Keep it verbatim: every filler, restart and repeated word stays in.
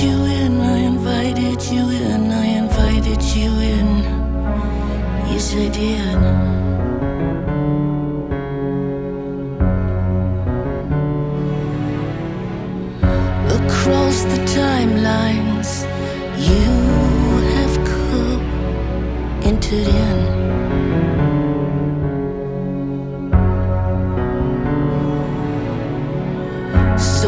you in, I invited you in, I invited you in. Yes, I did. Across the timelines, you have come, entered in.